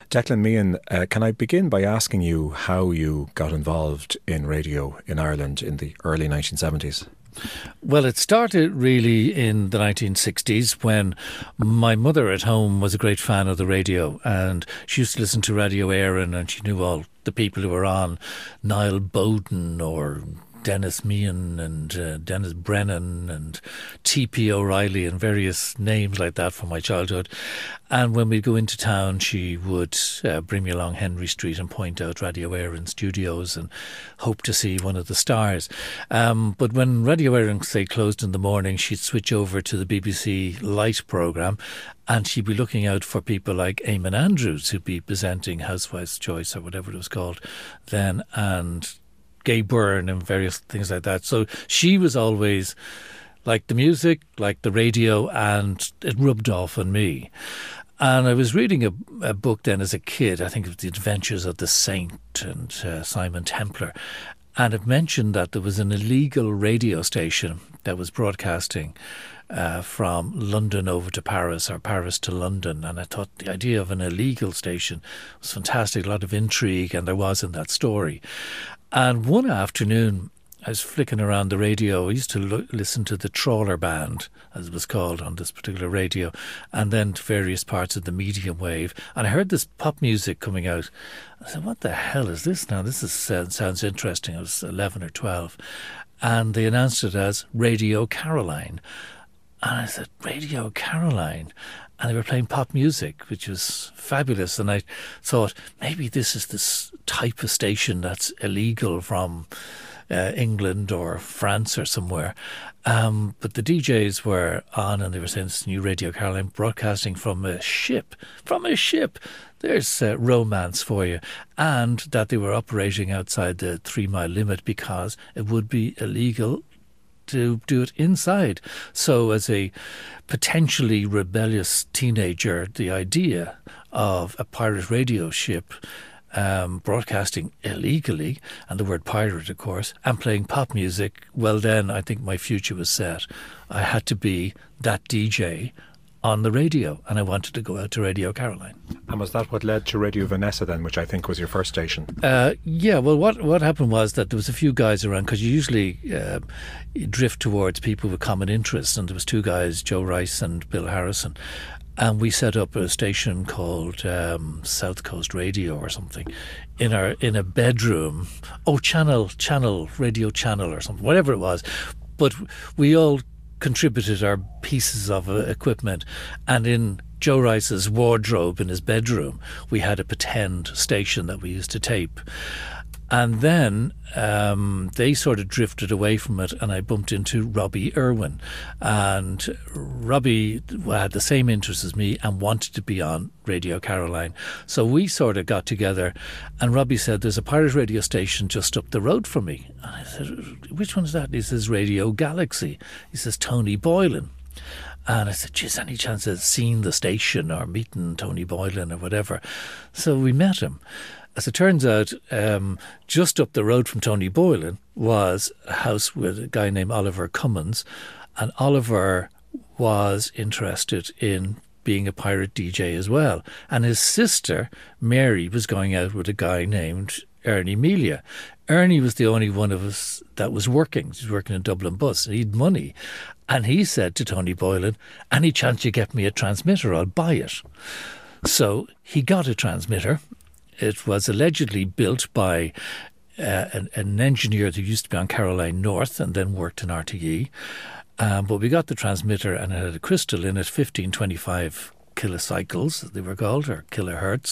Declan Meehan, can I begin by asking you how you got involved in radio in Ireland in the early 1970s? Well, it started really in the 1960s when my mother at home was a great fan of the radio, and she used to listen to Radio Éireann, and she knew all the people who were on, Niall Bowden or Dennis Meehan and Dennis Brennan and T.P. O'Reilly and various names like that from my childhood. And when we'd go into town, she would bring me along Henry Street and point out Radio Éireann studios and hope to see one of the stars. But when Radio Éireann, say, closed in the morning, she'd switch over to the BBC Light programme, and she'd be looking out for people like Eamon Andrews, who'd be presenting Housewife's Choice or whatever it was called then, and Gay Byrne and various things like that. So she was always like the music, like the radio, and it rubbed off on me. And I was reading a book then as a kid, I think it was The Adventures of the Saint and Simon Templar, and it mentioned that there was an illegal radio station that was broadcasting from London over to Paris or Paris to London. And I thought the idea of an illegal station was fantastic, a lot of intrigue, and there was in that story. And one afternoon, I was flicking around the radio. I used to listen to the Trawler Band, as it was called on this particular radio, and then to various parts of the medium wave. And I heard this pop music coming out. I said, what the hell is this now? This sounds interesting. I was 11 or 12. And they announced it as Radio Caroline. And I said, Radio Caroline? And they were playing pop music, which was fabulous. And I thought, maybe this is this type of station that's illegal from England or France or somewhere. But the DJs were on, and they were saying this new Radio Caroline broadcasting from a ship. From a ship! There's romance for you. And that they were operating outside the 3-mile limit because it would be illegal to do it inside. So as a potentially rebellious teenager, the idea of a pirate radio ship broadcasting illegally, and the word pirate, of course, and playing pop music, well then I think my future was set. I had to be that DJ on the radio, and I wanted to go out to Radio Caroline. And was that what led to Radio Vanessa then, which I think was your first station? Yeah, well, what happened was that there was a few guys around, because you usually drift towards people with common interests, and there was two guys, Joe Rice and Bill Harrison, and we set up a station called South Coast Radio or something in a bedroom. Radio Channel or something, whatever it was. But we all contributed our pieces of equipment, and in Joe Rice's wardrobe in his bedroom we had a pretend station that we used to tape. And then they sort of drifted away from it, and I bumped into Robbie Irwin, and Robbie had the same interests as me and wanted to be on Radio Caroline. So we sort of got together, and Robbie said, there's a pirate radio station just up the road from me. And I said, which one's that? He says, Radio Galaxy. He says, Tony Boylan. And I said, geez, any chance of seeing the station or meeting Tony Boylan or whatever? So we met him. As it turns out, just up the road from Tony Boylan was a house with a guy named Oliver Cummins, and Oliver was interested in being a pirate DJ as well. And his sister, Mary, was going out with a guy named Ernie Melia. Ernie was the only one of us that was working. He was working in Dublin Bus. He had money. And he said to Tony Boylan, any chance you get me a transmitter, I'll buy it. So he got a transmitter. It was allegedly built by an engineer who used to be on Caroline North and then worked in RTE. But we got the transmitter, and it had a crystal in it, 1525 kilocycles, they were called, or kilohertz,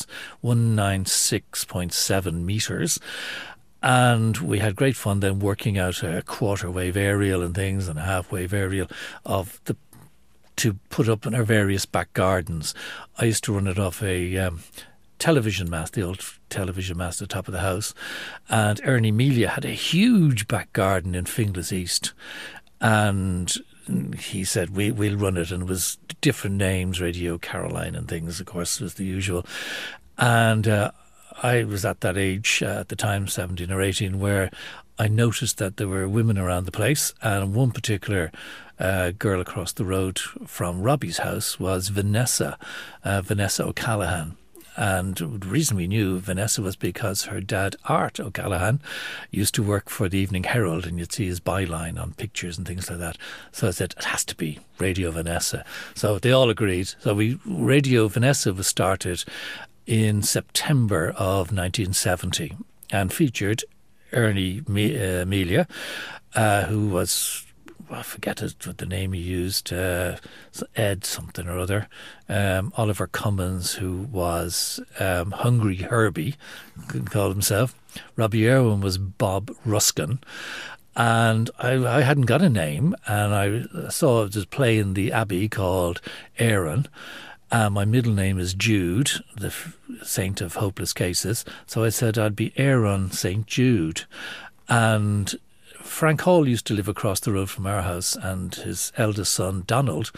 196.7 metres. And we had great fun then working out a quarter wave aerial and things and a half wave aerial to put up in our various back gardens. I used to run it off a television mast, the old television mast at the top of the house. And Ernie Melia had a huge back garden in Finglas East. And he said, we'll run it. And it was different names, Radio Caroline and things, of course, was the usual. And I was at that age at the time, 17 or 18, where I noticed that there were women around the place. And one particular girl across the road from Robbie's house was Vanessa O'Callaghan. And the reason we knew Vanessa was because her dad, Art O'Callaghan, used to work for the Evening Herald, and you'd see his byline on pictures and things like that. So I said, it has to be Radio Vanessa. So they all agreed. So Radio Vanessa was started in September of 1970 and featured Ernie Melia, who was, I forget what the name he used, Ed something or other, Oliver Cummins, who was Hungry Herbie, could call himself. Robbie Irwin was Bob Ruskin. And I hadn't got a name, and I saw this play in the Abbey called Aaron. My middle name is Jude, the saint of hopeless cases. So I said I'd be Aaron St. Jude. And Frank Hall used to live across the road from our house, and his eldest son, Donald,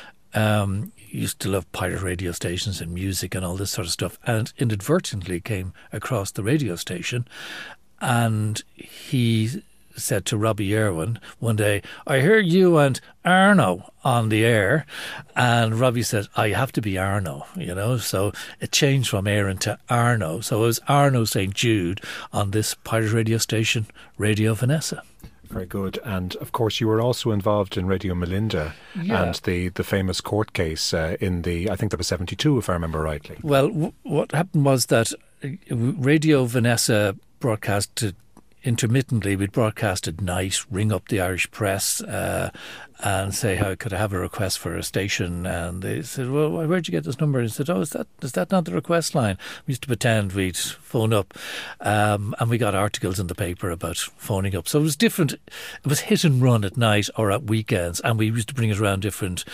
used to love pirate radio stations and music and all this sort of stuff, and inadvertently came across the radio station, and he said to Robbie Irwin one day, I hear you and Arno on the air. And Robbie said, I have to be Arno, So it changed from Aaron to Arno. So it was Arno St. Jude on this pirate radio station, Radio Vanessa. Very good. And of course, you were also involved in Radio Melinda and the famous court case in I think that was 72, if I remember rightly. Well, what happened was that Radio Vanessa broadcasted intermittently. We'd broadcast at night, ring up the Irish press and say, how could I have a request for a station? And they said, well, where'd you get this number? And I said, is that not the request line? We used to pretend we'd phone up, and we got articles in the paper about phoning up. So it was different. It was hit and run at night or at weekends, and we used to bring it around different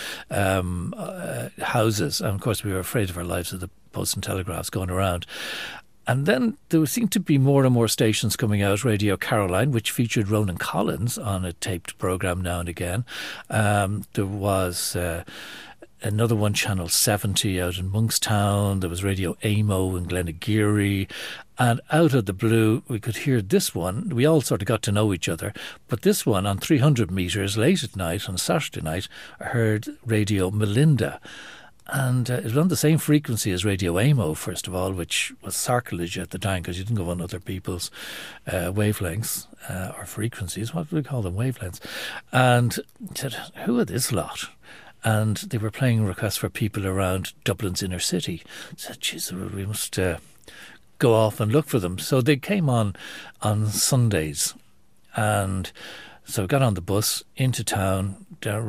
houses. And of course, we were afraid of our lives with the Post and Telegraphs going around. And then there seemed to be more and more stations coming out. Radio Caroline, which featured Ronan Collins on a taped programme now and again. There was another one, Channel 70 out in Monkstown. There was Radio Amo in Glenageary. And out of the blue, we could hear this one. We all sort of got to know each other. But this one, on 300 metres late at night, on Saturday night, I heard Radio Melinda. And it was on the same frequency as Radio Amo, first of all, which was sacrilege at the time because you didn't go on other people's wavelengths or frequencies. What do we call them? Wavelengths. And I said, who are this lot? And they were playing requests for people around Dublin's inner city. I said, geez, we must go off and look for them. So they came on Sundays. And so I got on the bus into town,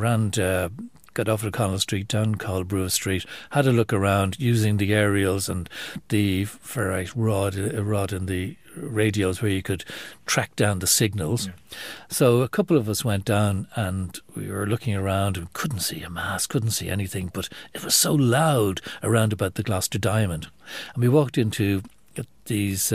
got off at Connell Street, down Colbrew Street, had a look around using the aerials and the ferrite rod in the radios where you could track down the signals. Yeah. So a couple of us went down and we were looking around and couldn't see a mast, couldn't see anything, but it was so loud around about the Gloucester Diamond. And we walked into these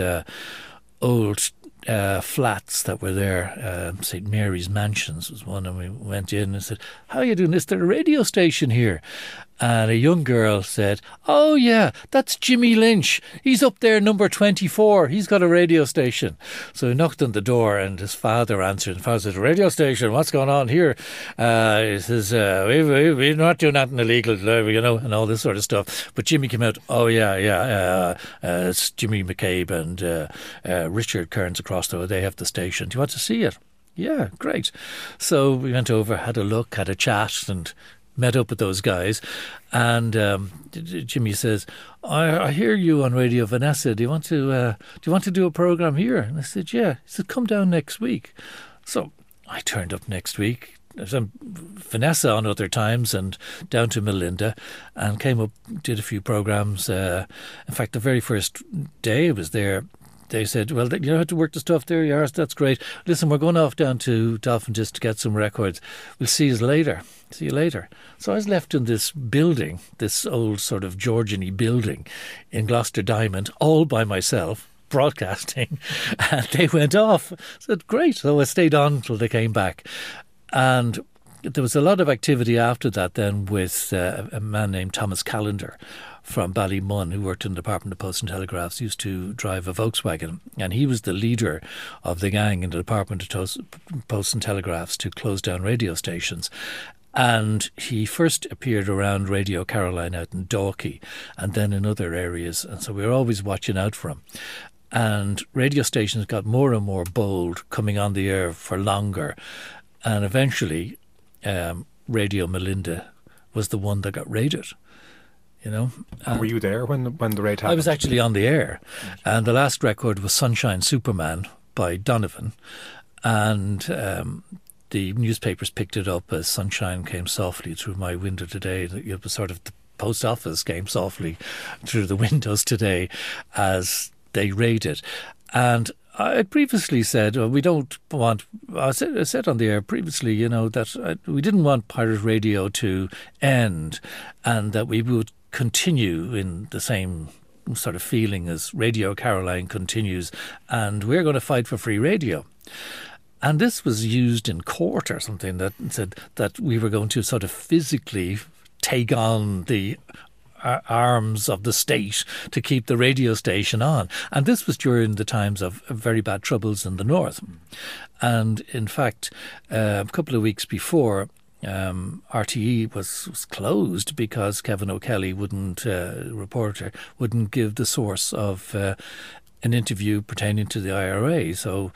old flats that were there. St. Mary's Mansions was one, and we went in and said, how are you doing? Is there a radio station here? And a young girl said, oh yeah, that's Jimmy Lynch. He's up there, number 24. He's got a radio station. So he knocked on the door and his father answered. The father said, radio station, what's going on here? He says, we're not doing nothing illegal, and all this sort of stuff. But Jimmy came out, oh yeah, it's Jimmy McCabe and Richard Kearns across the way. They have the station. Do you want to see it? Yeah, great. So we went over, had a look, had a chat, and met up with those guys. And Jimmy says, I hear you on Radio Vanessa. Do you want to do a programme here? And I said, yeah. He said, come down next week. So I turned up next week. I was on Vanessa on other times and down to Melinda and came up, did a few programmes. In fact, the very first day I was there, they said, well, you know how to work the stuff there? Yes, that's great. Listen, we're going off down to Dolphin just to get some records. We'll see you later. See you later. So I was left in this building, this old sort of Georgian-y building in Gloucester Diamond, all by myself, broadcasting. And they went off. I said, great. So I stayed on until they came back. And there was a lot of activity after that then with a man named Thomas Callender from Ballymun, who worked in the Department of Post and Telegraphs, used to drive a Volkswagen, and he was the leader of the gang in the Department of Post and Telegraphs to close down radio stations. And he first appeared around Radio Caroline out in Dalkey and then in other areas. And so we were always watching out for him. And radio stations got more and more bold, coming on the air for longer. And eventually, Radio Melinda was the one that got raided. You know, and were you there when the raid happened? I was actually on the air, and the last record was Sunshine Superman by Donovan, and the newspapers picked it up as Sunshine Came Softly Through My Window Today. It was sort of the post office came softly through the windows today as they raided. And I had previously said, we don't want, I said on the air previously, you know, that we didn't want pirate radio to end and that we would continue in the same sort of feeling as Radio Caroline continues, and we're going to fight for free radio. And this was used in court or something that said that we were going to sort of physically take on the arms of the state to keep the radio station on. And this was during the times of very bad troubles in the north. And in fact, a couple of weeks before, RTE was closed because Kevin O'Kelly reporter wouldn't give the source of an interview pertaining to the IRA. So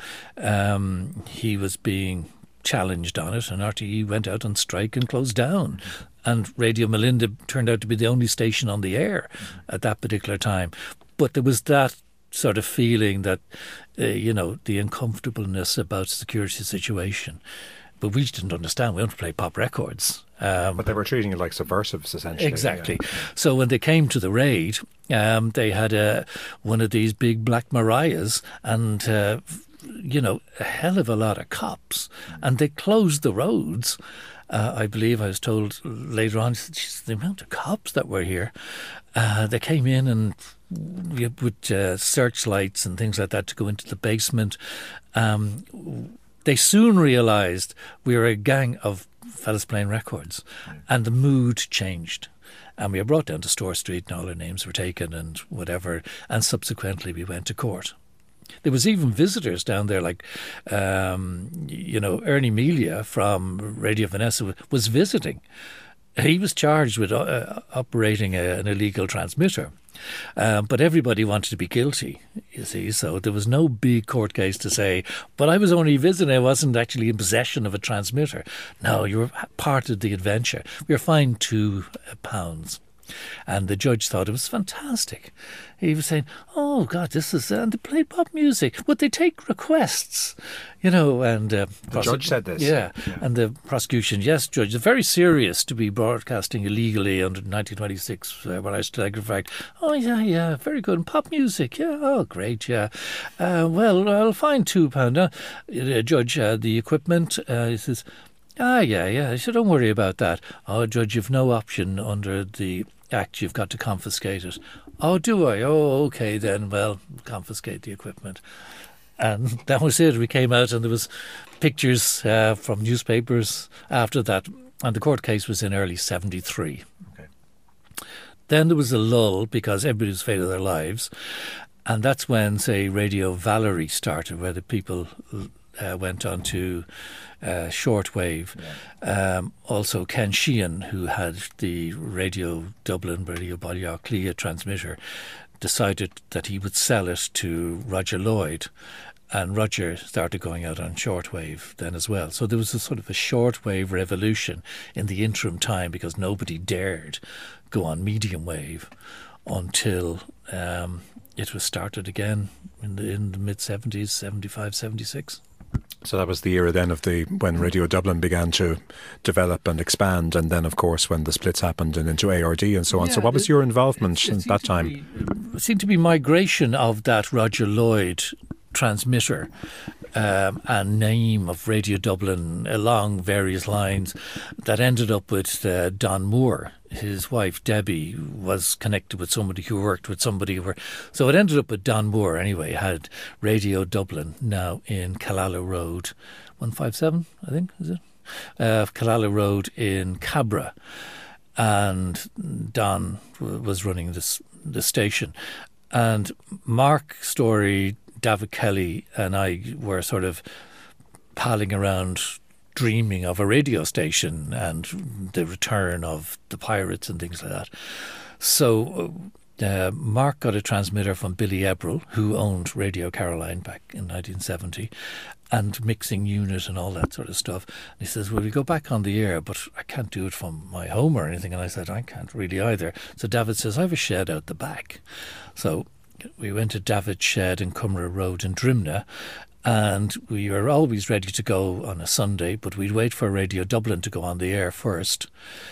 he was being challenged on it, and RTE went out on strike and closed down. And Radio Melinda turned out to be the only station on the air at that particular time. But there was that sort of feeling that, you know, the uncomfortableness about the security situation. But we didn't understand. We don't play pop records. But they were treating it like subversives, essentially. Exactly. Yeah. So when they came to the raid, they had one of these big Black Mariahs and, you know, a hell of a lot of cops. And they closed the roads. I believe I was told later on, the amount of cops that were here. They came in and with searchlights and things like that to go into the basement. They soon realised we were a gang of fellas playing records, and the mood changed. And we were brought down to Store Street and all our names were taken and whatever, and subsequently we went to court. There was even visitors down there like, you know, Ernie Melia from Radio Vanessa was visiting. He was charged with operating an illegal transmitter. But everybody wanted to be guilty, you see, so there was no big court case to say, but I was only visiting, I wasn't actually in possession of a transmitter. No, you were part of the adventure. We were fined £2. And the judge thought it was fantastic. He was saying, oh, God, this is... And they played pop music. Would they take requests? You know, and... the judge said this. Yeah, and the prosecution, yes, Judge, it's very serious to be broadcasting illegally under 1926 when I was telegraphed. Oh, yeah, very good. And pop music, yeah, oh, great, yeah. Well, I'll fine £2. Judge, the equipment, he says... yeah. I said, don't worry about that. Oh, Judge, you've no option under the Act. You've got to confiscate it. Oh, do I? Oh, OK, then. Well, confiscate the equipment. And that was it. We came out and there was pictures from newspapers after that. And the court case was in early 73. Okay. Then there was a lull because everybody was afraid of their lives. And that's when, say, Radio Valerie started, where the people... went on to shortwave. Yeah. Also, Ken Sheehan, who had the Radio Dublin, Radio Ballyarclia transmitter, decided that he would sell it to Roger Lloyd. And Roger started going out on shortwave then as well. So there was a sort of a shortwave revolution in the interim time because nobody dared go on medium wave until it was started again in the mid-70s, 75, 76. So that was the era then of when Radio Dublin began to develop and expand, and then of course when the splits happened and into ARD and so on. Yeah, so what was your involvement at that time? It seemed to be migration of that Roger Lloyd transmitter and name of Radio Dublin along various lines that ended up with Don Moore. His wife Debbie was connected with somebody who worked with somebody so it ended up with Don Moore anyway. Had Radio Dublin now in Killala Road 157 I think is it Killala Road in Cabra, and Don was running the station, and Mark Story, David Kelly and I were sort of palling around dreaming of a radio station and the return of the pirates and things like that. So Mark got a transmitter from Billy Ebrel, who owned Radio Caroline back in 1970, and mixing unit and all that sort of stuff. And he says, well, we go back on the air, but I can't do it from my home or anything. And I said, I can't really either. So David says, I have a shed out the back. So we went to David's shed in Cumra Road in Drimnagh, and we were always ready to go on a Sunday, but we'd wait for Radio Dublin to go on the air first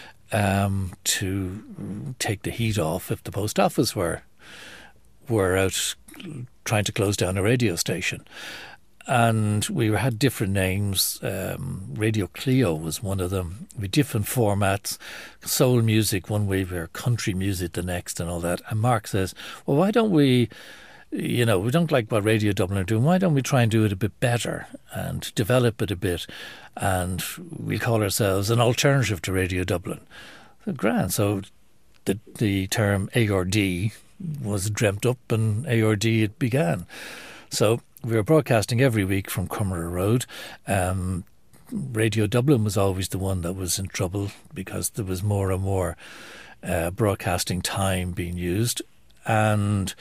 to take the heat off if the post office were out trying to close down a radio station. And we had different names. Radio Clio was one of them. With different formats, soul music one way, or country music the next, and all that. And Mark says, well, why don't we, we don't like what Radio Dublin are doing. Why don't we try and do it a bit better and develop it a bit? And we'll call ourselves an alternative to Radio Dublin. So grand. So the term ARD was dreamt up, and ARD it began. So we were broadcasting every week from Cumra Road. Radio Dublin was always the one that was in trouble because there was more and more broadcasting time being used. And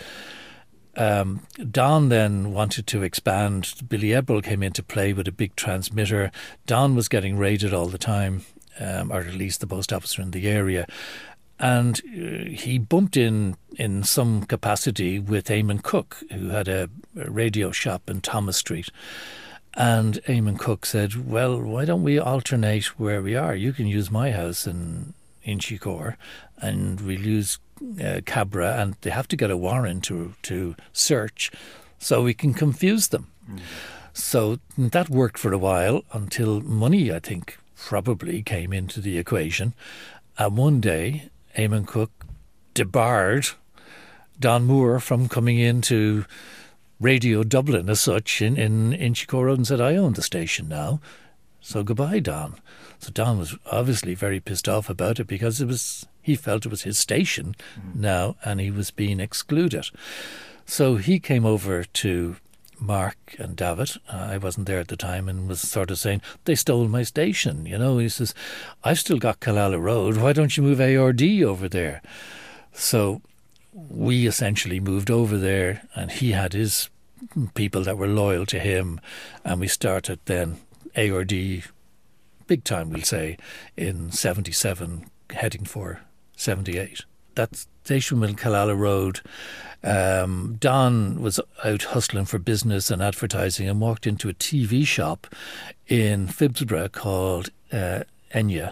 Don then wanted to expand. Billy Ebrel came into play with a big transmitter. Don was getting raided all the time, or at least the post officer in the area. And he bumped in some capacity with Eamon Cook, who had a radio shop in Thomas Street. And Eamon Cook said, well, why don't we alternate where we are? You can use my house in Inchicore, and we'll use Cabra, and they have to get a warrant to search, so we can confuse them. Mm. So that worked for a while until money, I think, probably came into the equation. And one day, Eamon Cook debarred Don Moore from coming into Radio Dublin as such in Inchicore Road and said, I own the station now, so goodbye, Don. So Don was obviously very pissed off about it because he felt it was his station now and he was being excluded. So he came over to Mark and David, I wasn't there at the time, and was sort of saying, they stole my station, He says, I've still got Killala Road, why don't you move ARD over there? So we essentially moved over there, and he had his people that were loyal to him, and we started then ARD, big time we'll say, in 77, heading for 78. That station was Killala Road. Don was out hustling for business and advertising and walked into a TV shop in Phibsborough called Anya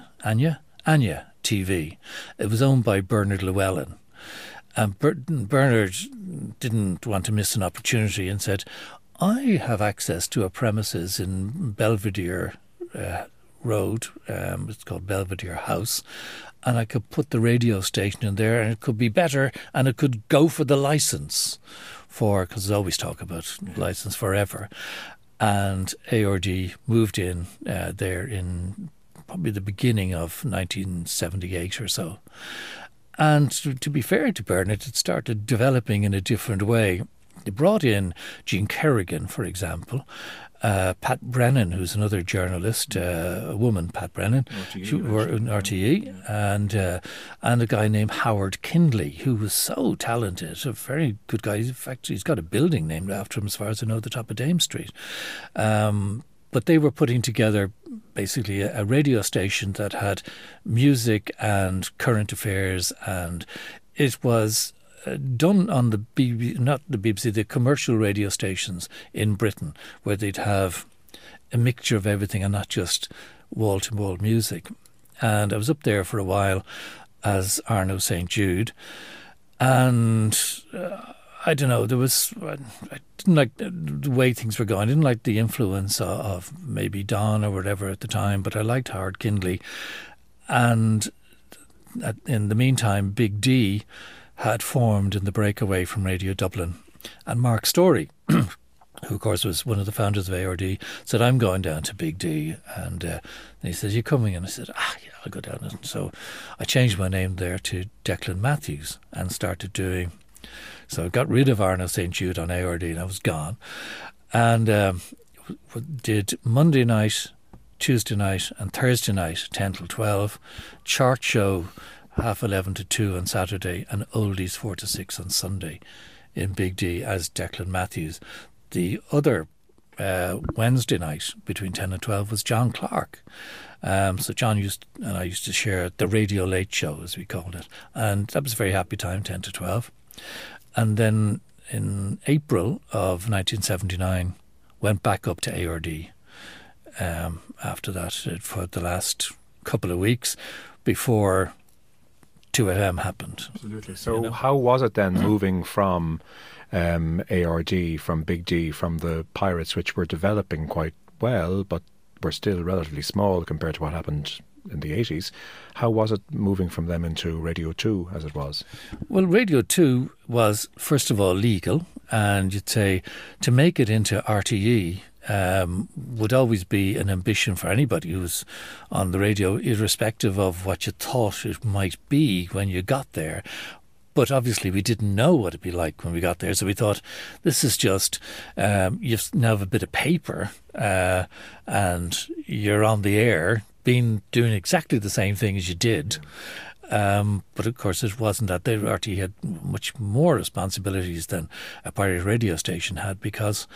TV. It was owned by Bernard Llewellyn. And Bernard didn't want to miss an opportunity and said, I have access to a premises in Belvedere Road, it's called Belvedere House, and I could put the radio station in there and it could be better and it could go for the licence because there's always talk about licence forever. And ARD moved in there in probably the beginning of 1978 or so. And to be fair to Bernard, it started developing in a different way. They brought in Jean Kerrigan, for example, Pat Brennan, who's another journalist, a woman, Pat Brennan, RTE, and a guy named Howard Kindley, who was so talented, a very good guy. In fact, he's got a building named after him, as far as I know, the top of Dame Street. But they were putting together basically a radio station that had music and current affairs, and it was done on the the commercial radio stations in Britain, where they'd have a mixture of everything and not just wall-to-wall music. And I was up there for a while as Arno St. Jude, and I don't know, I didn't like the way things were going. I didn't like the influence of maybe Don or whatever at the time, but I liked Howard Kindley. And in the meantime, Big D had formed in the breakaway from Radio Dublin. And Mark Story, who of course was one of the founders of ARD, said, I'm going down to Big D. And he said, you coming? And I said, yeah, I'll go down. And so I changed my name there to Declan Matthews and started doing... So I got rid of Arno St. Jude on ARD and I was gone. And did Monday night Tuesday night and Thursday night, 10 till 12. Chart show, 11:30 to 2 on Saturday, and oldies 4 to 6 on Sunday in Big D as Declan Matthews. The other Wednesday night between 10 and 12 was John Clark. So John and I used to share the Radio Late Show, as we called it. And that was a very happy time, 10 to 12. And then in April of 1979, went back up to ARD after that for the last couple of weeks before 2FM happened. Absolutely. So how was it then moving from ARD, from Big D, from the Pirates, which were developing quite well, but were still relatively small compared to what happened in the 80s. How was it moving from them into Radio 2 as it was? Well, Radio 2 was, first of all, legal, and you'd say to make it into RTE would always be an ambition for anybody who's on the radio, irrespective of what you thought it might be when you got there. But obviously we didn't know what it'd be like when we got there. So we thought, this is just, you now have a bit of paper and you're on the air, doing exactly the same thing as you did. But of course it wasn't that. RTE had much more responsibilities than a pirate radio station had, because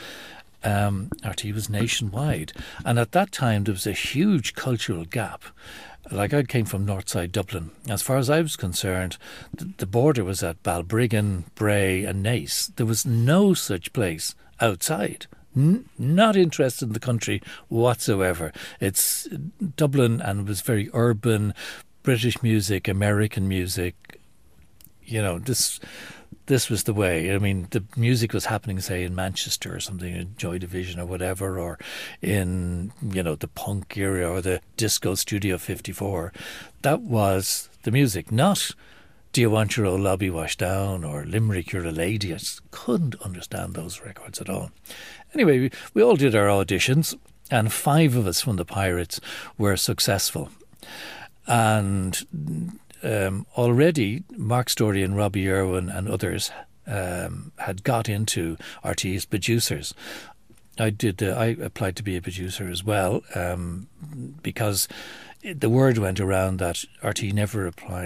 RTE was nationwide. And at that time there was a huge cultural gap. Like, I came from Northside Dublin. As far as I was concerned, the border was at Balbriggan, Bray and Naas. There was no such place outside. Not interested in the country whatsoever. It's Dublin, and it was very urban, British music, American music. You know, this was the way. I mean, the music was happening, say, in Manchester or something, in Joy Division or whatever, or in, the punk era or the disco Studio 54. That was the music, not Do You Want Your Old Lobby Washed Down or Limerick, You're a Lady. I just couldn't understand those records at all. Anyway, we all did our auditions, and 5 of us from the Pirates were successful. And already Mark Story and Robbie Irwin and others had got into RTE's producers. I applied to be a producer as well, because the word went around that RTE never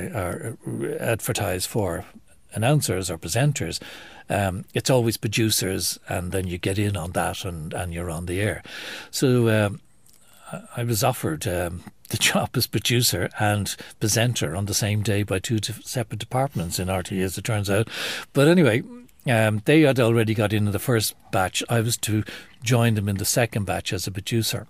advertise for announcers or presenters. It's always producers, and then you get in on that and you're on the air. So I was offered the job as producer and presenter on the same day by 2 separate departments in RTE, as it turns out. But anyway, they had already got in the first batch. I was to join them in the second batch as a producer.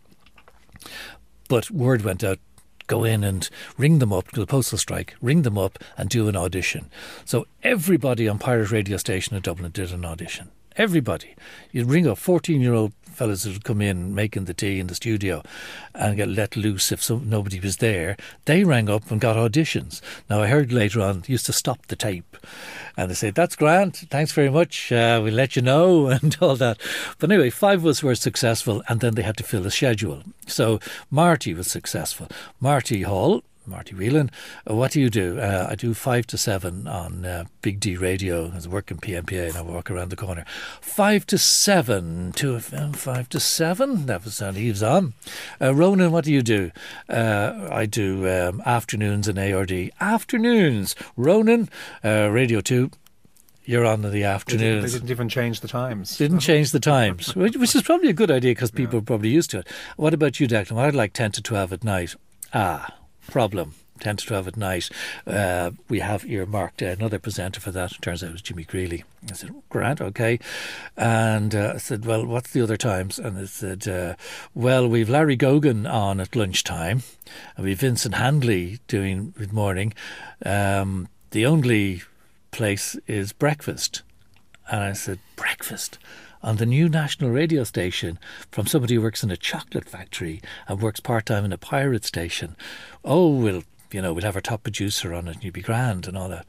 But word went out, go in and ring them up to the postal strike, ring them up and do an audition. So everybody on Pirate Radio Station in Dublin did an audition. Everybody. You'd ring up 14-year-old fellas who'd come in making the tea in the studio and get let loose if nobody was there. They rang up and got auditions. Now, I heard later on, they used to stop the tape and they said, that's grand, thanks very much, we'll let you know, and all that. But anyway, 5 of us were successful, and then they had to fill a schedule. So Marty was successful. Marty Whelan, what do you do? I do 5 to 7 on Big D Radio. I was working PMPA and I walk around the corner. 5 to 7, 2FM, 5 to 7. That was he was on. Ronan, what do you do? I do afternoons in ARD. Afternoons. Ronan, Radio 2. You're on in the afternoons. They didn't even change the times. Didn't change the times, which is probably a good idea because people are probably used to it. What about you, Declan? Well, I'd like 10 to 12 at night. Problem. 10 to 12 at night. We have earmarked another presenter for that. It turns out it was Jimmy Greeley. I said, Grant, okay. And I said, well, what's the other times? And I said, well, we've Larry Gogan on at lunchtime, and we've Vincent Handley doing mid-morning. The only place is breakfast. And I said, breakfast? On the new national radio station from somebody who works in a chocolate factory and works part-time in a pirate station. Oh, we'll have our top producer on it and you'll be grand and all that.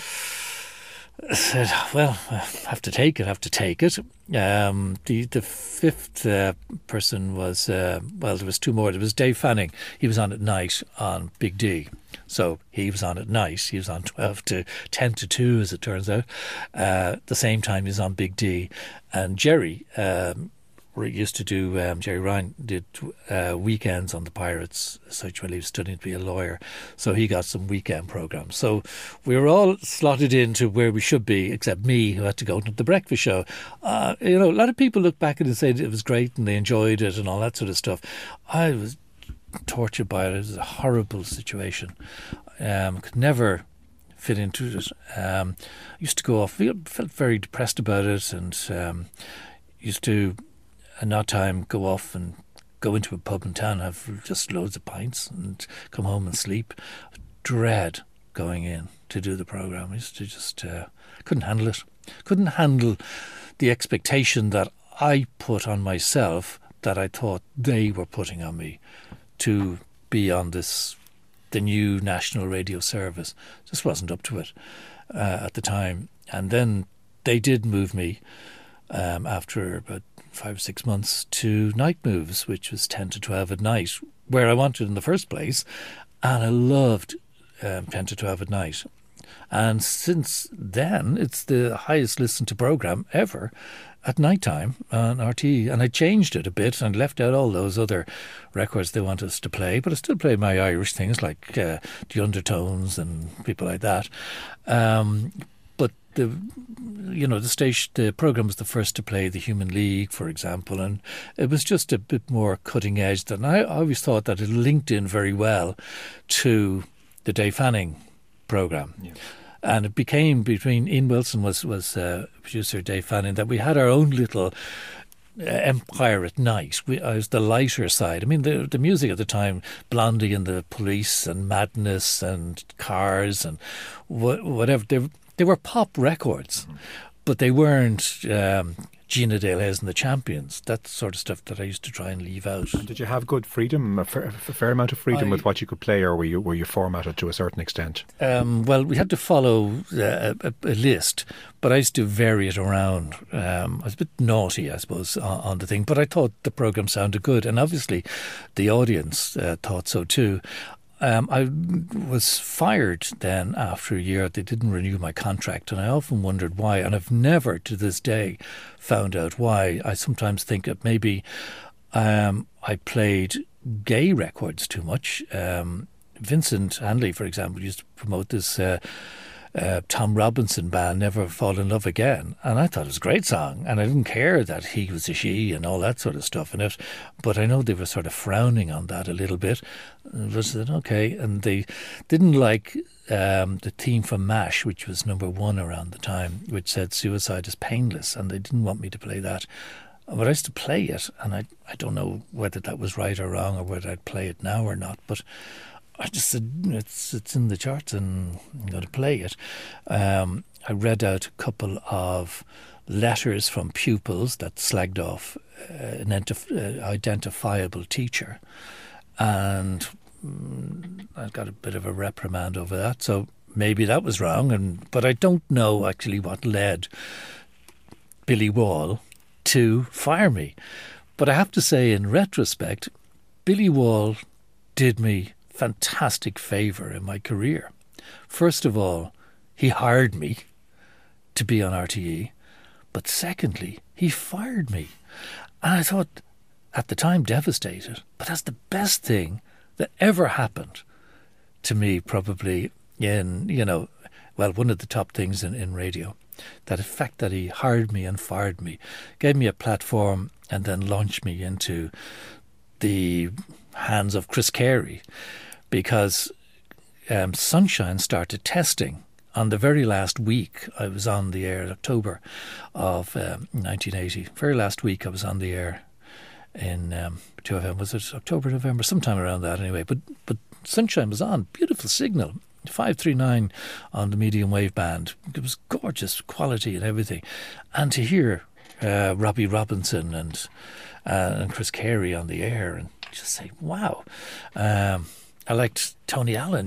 I said, well, I have to take it. The 5th person was, there was 2 more. There was Dave Fanning. He was on at night on Big D. So he was on at night. He was on 12 to 10 to 2, as it turns out. The same time he was on Big D. And Jerry used to do, Jerry Ryan did weekends on the Pirates, such when he was studying to be a lawyer. So he got some weekend programmes. So we were all slotted into where we should be, except me, who had to go to the breakfast show. A lot of people look back and say it was great and they enjoyed it and all that sort of stuff. I was tortured by it. It was a horrible situation. Could never fit into it. Used to go off, felt very depressed about it, and used to at night time go off and go into a pub in town, have just loads of pints and come home and sleep. Dread going in to do the programme. I used to just couldn't handle it. Couldn't handle the expectation that I put on myself that I thought they were putting on me to be on the new national radio service. Just wasn't up to it at the time. And then they did move me after about 5 or 6 months to night moves, which was 10 to 12 at night, where I wanted in the first place. And I loved 10 to 12 at night. And since then, it's the highest listened to programme ever at night time on RTE. And I changed it a bit and left out all those other records they want us to play. But I still play my Irish things like the Undertones and people like that. But the programme was the first to play the Human League, for example, and it was just a bit more cutting edge than I always thought that it linked in very well to the Dave Fanning programme. Yeah. And it became, between Ian Wilson was producer, Dave Fanning, that we had our own little empire at night. I was the lighter side. I mean, the music at the time, Blondie and the Police and Madness and Cars and whatever, they were pop records, but they weren't Gina Dale Hayes and the Champions, that sort of stuff that I used to try and leave out. And did you have good freedom, a fair amount of freedom with what you could play, or were you formatted to a certain extent? Well, we had to follow a list, but I used to vary it around. I was a bit naughty, I suppose, on the thing, but I thought the programme sounded good, and obviously the audience thought so too. I was fired then after a year. They didn't renew my contract, and I often wondered why, and I've never to this day found out why. I sometimes think that maybe I played gay records too much. Vincent Hanley, for example, used to promote this Tom Robinson band, Never Fall in Love Again, and I thought it was a great song, and I didn't care that he was a she and all that sort of stuff in it, but I know they were sort of frowning on that a little bit. I said, okay, and they didn't like the theme from MASH, which was number 1 around the time, which said suicide is painless, and they didn't want me to play that. But I used to play it, and I don't know whether that was right or wrong, or whether I'd play it now or not, but I just said, it's in the charts and I'm going to play it. I read out a couple of letters from pupils that slagged off an identifiable teacher, and I got a bit of a reprimand over that, so maybe that was wrong, but I don't know actually what led Billy Wall to fire me. But I have to say, in retrospect, Billy Wall did me fantastic favour in my career. First of all, he hired me to be on RTE, but secondly, he fired me. And I thought, at the time, devastated, but that's the best thing that ever happened to me, probably in, one of the top things in radio. That the fact that he hired me and fired me, gave me a platform and then launched me into the hands of Chris Carey, because Sunshine started testing on the very last week I was on the air, October of 1980. Very last week I was on the air in 2FM. Was it October, November? Sometime around that anyway. But Sunshine was on. Beautiful signal. 539 on the medium wave band. It was gorgeous quality and everything. And to hear Robbie Robinson and Chris Carey on the air and just say, wow. I liked Tony Allen,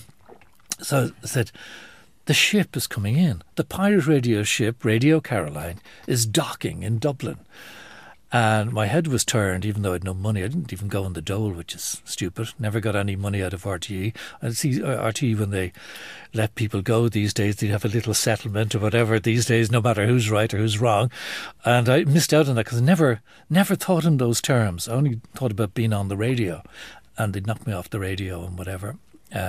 So I said, the ship is coming in. The pirate radio ship, Radio Caroline, is docking in Dublin. And my head was turned, even though I had no money. I didn't even go on the dole, which is stupid. Never got any money out of RTE. I see RTE, when they let people go these days, they have a little settlement or whatever these days, no matter who's right or who's wrong. And I missed out on that because I never thought in those terms. I only thought about being on the radio, and they knocked me off the radio and whatever.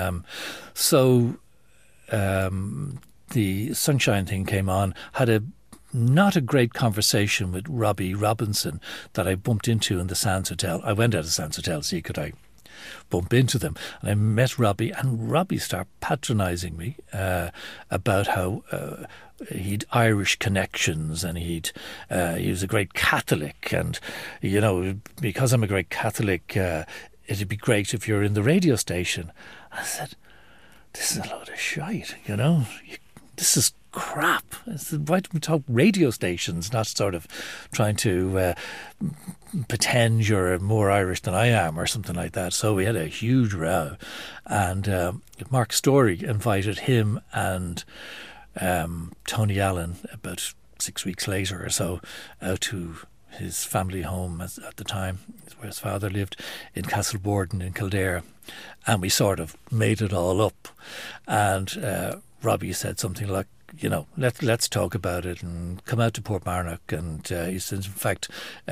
The Sunshine thing came on, had not a great conversation with Robbie Robinson that I bumped into in the Sands Hotel. I went out of Sands Hotel to see could I bump into them. And I met Robbie, and Robbie started patronising me about how he'd Irish connections, and he was a great Catholic, and because I'm a great Catholic, it'd be great if you're in the radio station. I said, this is a load of shite, this is crap. Why don't we talk radio stations, not sort of trying to pretend you're more Irish than I am or something like that. So we had a huge row, and Mark Story invited him and Tony Allen about 6 weeks later or so out to his family home at the time, where his father lived, in Castleborden in Kildare, and we sort of made it all up. And Robbie said something like, let's talk about it and come out to Portmarnock. And he says, in fact,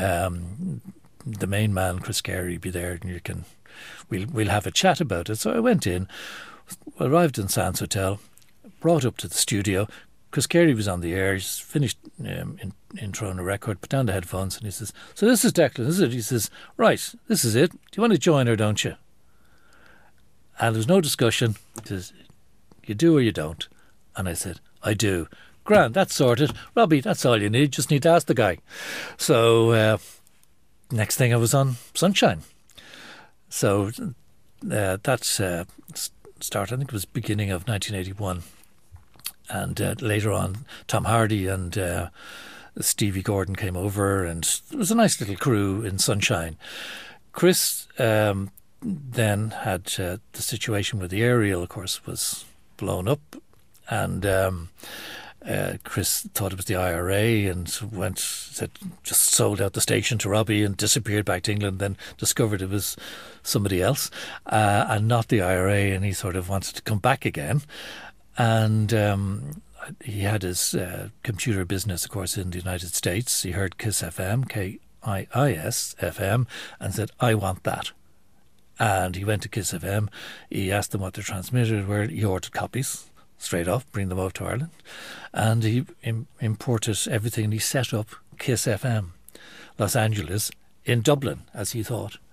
the main man, Chris Carey, will be there, and we'll have a chat about it. So I went in, arrived in Sands Hotel, brought up to the studio. Chris Carey was on the air. He's finished introing a record, put down the headphones, and he says, so this is Declan, is it? He says, right, this is it. Do you want to join or don't you? And there's no discussion. He says, you do or you don't? And I said, I do. Grand, that's sorted. Robbie, that's all you need. Just need to ask the guy. So next thing I was on Sunshine. So that started, I think it was beginning of 1981. And later on, Tom Hardy and Stevie Gordon came over, and it was a nice little crew in Sunshine. Chris then had the situation with the aerial, of course, was blown up, and Chris thought it was the IRA and just sold out the station to Robbie and disappeared back to England, then discovered it was somebody else and not the IRA, and he sort of wanted to come back again. And he had his computer business, of course, in the United States. He heard KISS FM, KIIS FM, and said, I want that. And he went to KISS FM. He asked them what their transmitters were. He ordered copies straight off, bring them over to Ireland. And he imported everything, and he set up KISS FM, Los Angeles, in Dublin, as he thought.